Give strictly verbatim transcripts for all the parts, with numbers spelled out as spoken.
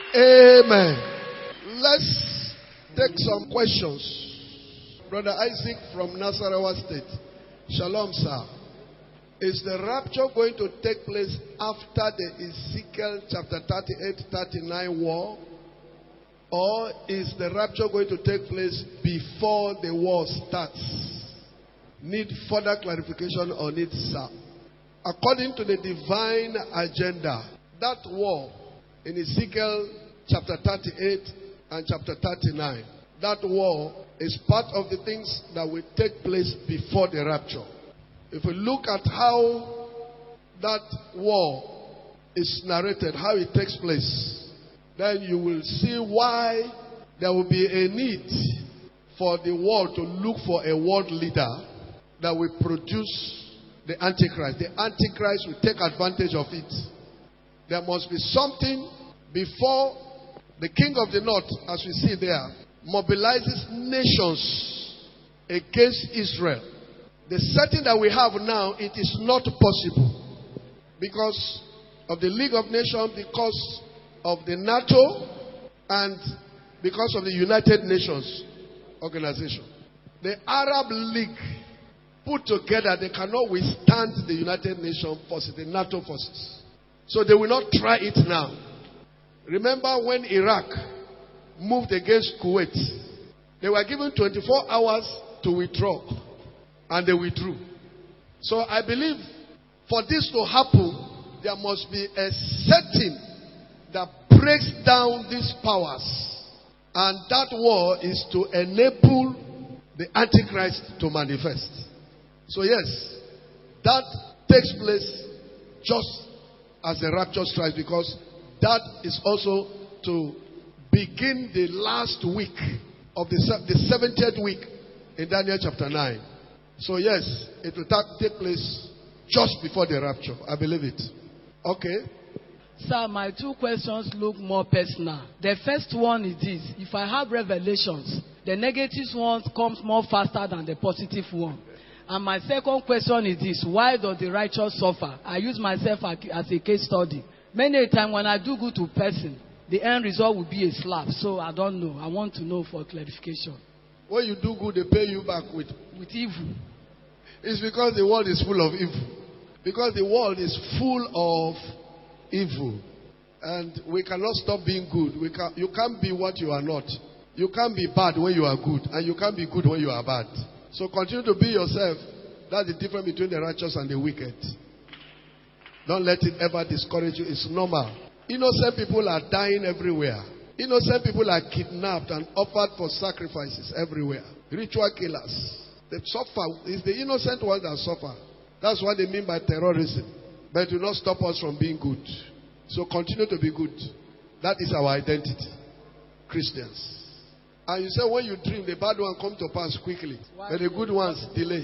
Amen. Let's take some questions. Brother Isaac from Nasarawa State. Shalom, sir. Is the rapture going to take place after the Ezekiel chapter thirty-eight thirty-nine war? Or is the rapture going to take place before the war starts? Need further clarification on it, sir. According to the divine agenda, that war in Ezekiel chapter thirty-eight and chapter thirty-nine, that war is part of the things that will take place before the rapture. If we look at how that war is narrated, how it takes place, then you will see why there will be a need for the world to look for a world leader that will produce the Antichrist. The Antichrist will take advantage of it. There must be something before the king of the north, as we see there, mobilizes nations against Israel. The setting that we have now, it is not possible because of the League of Nations, because of the NATO, and because of the United Nations organization. The Arab League put together, they cannot withstand the United Nations forces, the NATO forces. So they will not try it now. Remember when Iraq moved against Kuwait, they were given twenty-four hours to withdraw, and they withdrew. So I believe for this to happen, there must be a setting that breaks down these powers. And that war is to enable the Antichrist to manifest. So yes, that takes place just as the rapture strikes, because that is also to begin the last week of the, the seventieth week in Daniel chapter nine. So yes, it will take place just before the rapture. I believe it. Okay. Sir, my two questions look more personal. The first one is this. If I have revelations, the negative one comes more faster than the positive one. And my second question is this. Why does the righteous suffer? I use myself as a case study. Many times when I do good to a person, the end result will be a slap. So I don't know. I want to know for clarification. When you do good, they pay you back with, with evil. It's because the world is full of evil. Because the world is full of evil. And we cannot stop being good. We can, you can't be what you are not. You can't be bad when you are good. And you can't be good when you are bad. So continue to be yourself. That's the difference between the righteous and the wicked. Don't let it ever discourage you. It's normal. Innocent people are dying everywhere. Innocent people are kidnapped and offered for sacrifices everywhere. Ritual killers. They suffer. It's the innocent ones that suffer. That's what they mean by terrorism. But it will not stop us from being good. So continue to be good. That is our identity. Christians. And you say when you dream, the bad one come to pass quickly. But the good ones delay.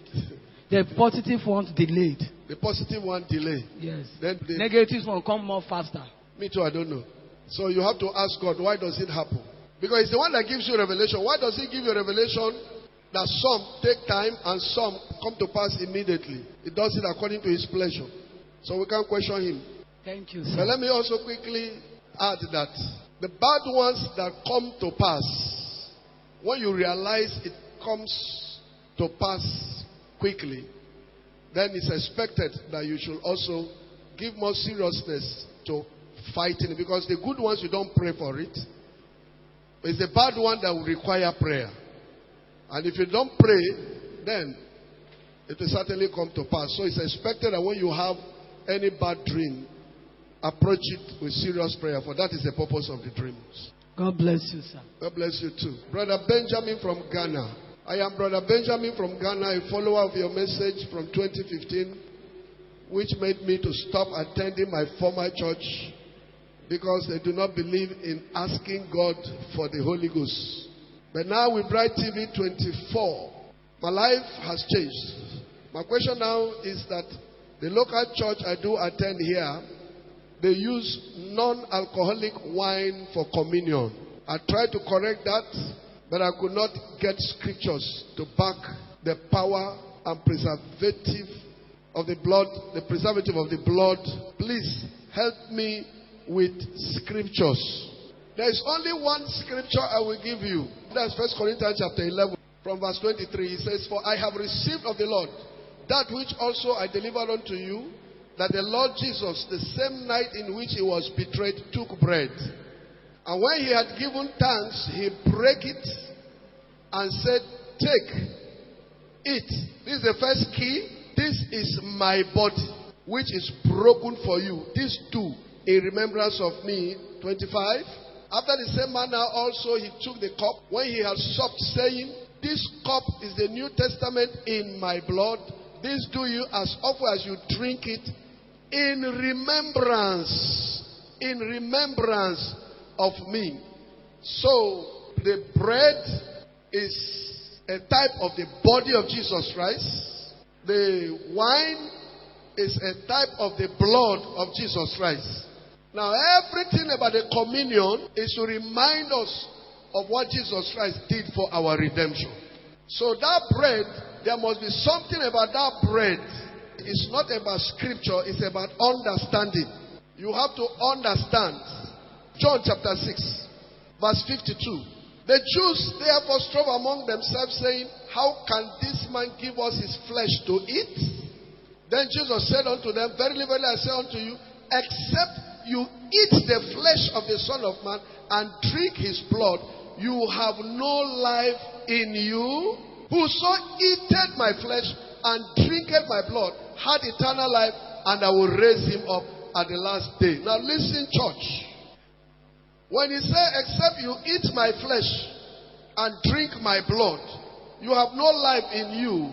The positive ones delayed. The positive one delay. Yes. Then the negative one come more faster. Me too, I don't know. So you have to ask God, why does it happen? Because it's the one that gives you revelation. Why does he give you revelation that some take time and some come to pass immediately? He does it according to his pleasure. So we can't question him. Thank you, sir. But let me also quickly add that the bad ones that come to pass, when you realize it comes to pass quickly, then it's expected that you should also give more seriousness to fighting it. Because the good ones, you don't pray for it. It's the bad one that will require prayer. And if you don't pray, then it will certainly come to pass. So it's expected that when you have any bad dream, approach it with serious prayer, for that is the purpose of the dreams. God bless you, sir. God bless you too. Brother Benjamin from Ghana. I am Brother Benjamin from Ghana, a follower of your message from twenty fifteen, which made me to stop attending my former church because they do not believe in asking God for the Holy Ghost. But now with Bright T V twenty-four, my life has changed. My question now is that the local church I do attend here, they use non-alcoholic wine for communion. I tried to correct that, but I could not get scriptures to back the power and preservative of the blood, the preservative of the blood. Please help me with scriptures. There is only one scripture I will give you. That's First Corinthians chapter eleven, from verse twenty-three. It says, "For I have received of the Lord that which also I delivered unto you, that the Lord Jesus, the same night in which he was betrayed, took bread. And when he had given thanks, he brake it and said, Take, eat." This is the first key. "This is my body, which is broken for you. This do in remembrance of me." twenty-five. "After the same manner also he took the cup when he had supped, saying, This cup is the New Testament in my blood. This do you as often as you drink it in remembrance, in remembrance of me." So the bread is a type of the body of Jesus Christ. The wine is a type of the blood of Jesus Christ. Now, everything about the communion is to remind us of what Jesus Christ did for our redemption. So that bread, there must be something about that bread. It's not about scripture, it's about understanding. You have to understand. John chapter six, verse fifty-two. "The Jews therefore strove among themselves, saying, How can this man give us his flesh to eat? Then Jesus said unto them, Verily, verily, I say unto you, except you eat the flesh of the Son of Man and drink his blood, you have no life in you. Whoso eateth my flesh and drinketh my blood had eternal life, and I will raise him up at the last day." Now listen, church. When he says, "Except you eat my flesh and drink my blood, you have no life in you,"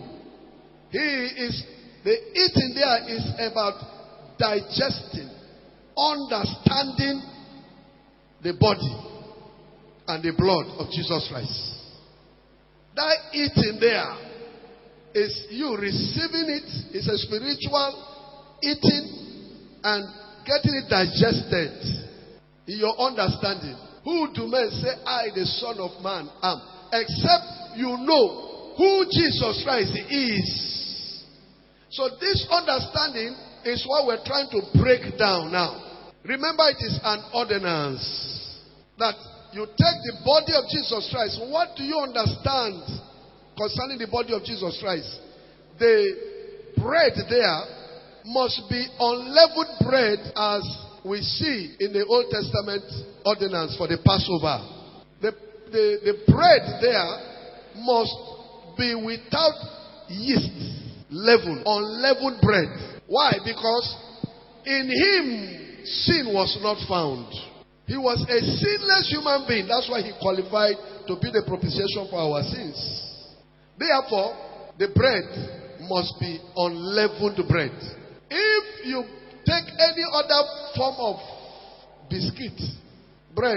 he is, the eating there is about digesting, understanding the body and the blood of Jesus Christ. That eating there is you receiving it. It's a spiritual eating and getting it digested in your understanding. "Who do men say I, the Son of Man, am? Except you know who Jesus Christ is." So this understanding is what we're trying to break down now. Remember, it is an ordinance that you take the body of Jesus Christ. What do you understand concerning the body of Jesus Christ? The bread there must be unleavened bread, as we see in the Old Testament ordinance for the Passover. The, the, the bread there must be without yeast, leaven, unleavened bread. Why? Because in him sin was not found. He was a sinless human being. That's why he qualified to be the propitiation for our sins. Therefore, the bread must be unleavened bread. If you take any other form of biscuit, bread,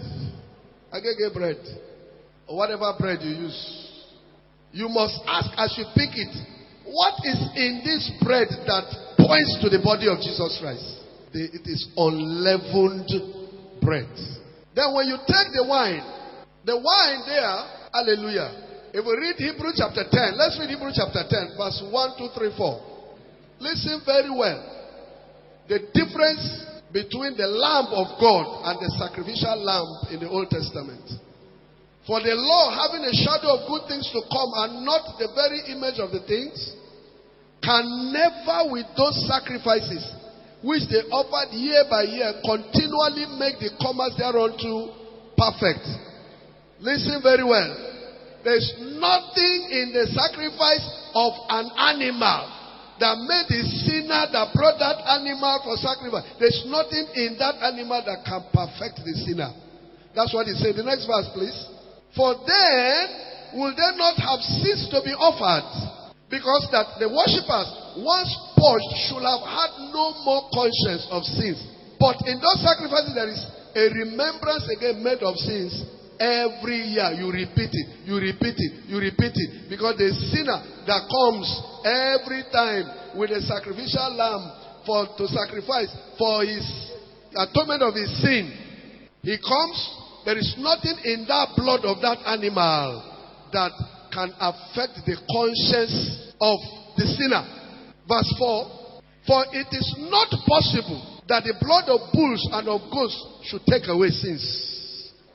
agege bread, or whatever bread you use, you must ask as you pick it, what is in this bread that points to the body of Jesus Christ? The, it is unleavened bread. Then when you take the wine, the wine there, hallelujah. If we read Hebrews chapter ten, let's read Hebrews chapter ten, verse one, two, three, four. Listen very well. The difference between the Lamb of God and the sacrificial lamb in the Old Testament. "For the law, having a shadow of good things to come and not the very image of the things, can never with those sacrifices which they offered year by year continually make the comers thereunto perfect." Listen very well. There's nothing in the sacrifice of an animal that made the sinner that brought that animal for sacrifice. There's nothing in that animal that can perfect the sinner. That's what he said. The next verse, please. "For then will they not have ceased to be offered, because that the worshippers, once purged, should have had no more conscience of sins. But in those sacrifices there is a remembrance again made of sins every year." You repeat it, you repeat it, you repeat it. Because the sinner that comes every time with a sacrificial lamb for to sacrifice for his atonement of his sin, he comes, there is nothing in that blood of that animal that can affect the conscience of the sinner. Verse four. "For it is not possible that the blood of bulls and of goats should take away sins."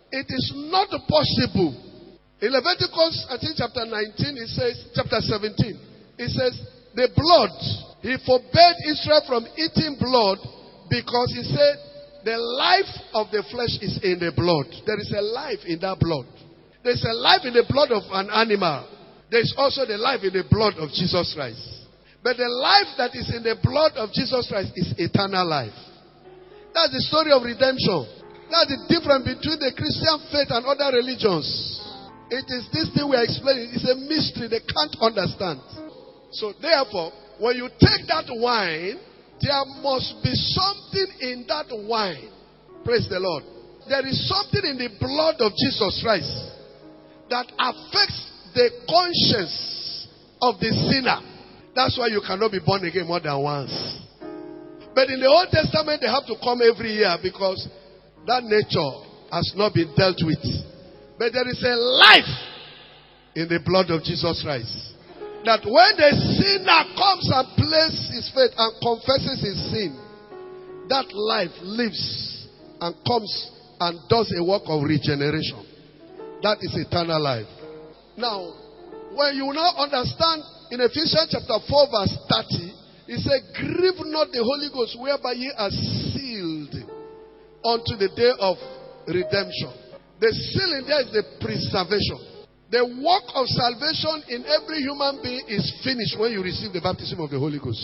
It is not possible. In Leviticus, I think chapter nineteen, it says, chapter seventeen, it says, the blood, he forbade Israel from eating blood because he said, the life of the flesh is in the blood. There is a life in that blood. There is a life in the blood of an animal. There is also the life in the blood of Jesus Christ. But the life that is in the blood of Jesus Christ is eternal life. That's the story of redemption. That's the difference between the Christian faith and other religions. It is this thing we are explaining. It's a mystery they can't understand. So therefore, when you take that wine, there must be something in that wine. Praise the Lord. There is something in the blood of Jesus Christ that affects the conscience of the sinner. That's why you cannot be born again more than once. But in the Old Testament, they have to come every year because that nature has not been dealt with. But there is a life in the blood of Jesus Christ. That when the sinner comes and places his faith and confesses his sin, that life lives and comes and does a work of regeneration. That is eternal life. Now, when you now understand in Ephesians chapter four verse thirty, it says, grieve not the Holy Ghost whereby ye are sealed unto the day of redemption. The sealing there is the preservation. The work of salvation in every human being is finished when you receive the baptism of the Holy Ghost.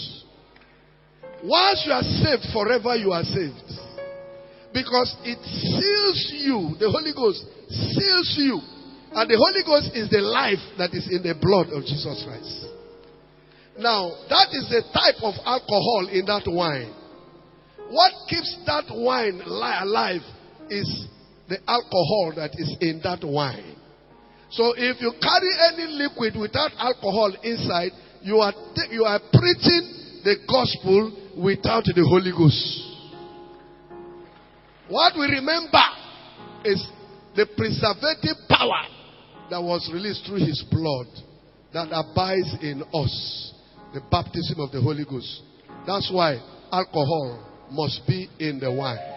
Once you are saved, forever you are saved. Because it seals you. The Holy Ghost seals you. And the Holy Ghost is the life that is in the blood of Jesus Christ. Now, that is the type of alcohol in that wine. What keeps that wine alive is the alcohol that is in that wine. So if you carry any liquid without alcohol inside, you are you are preaching the gospel without the Holy Ghost. What we remember is the preservative power that was released through his blood that abides in us. The baptism of the Holy Ghost. That's why alcohol must be in the wine.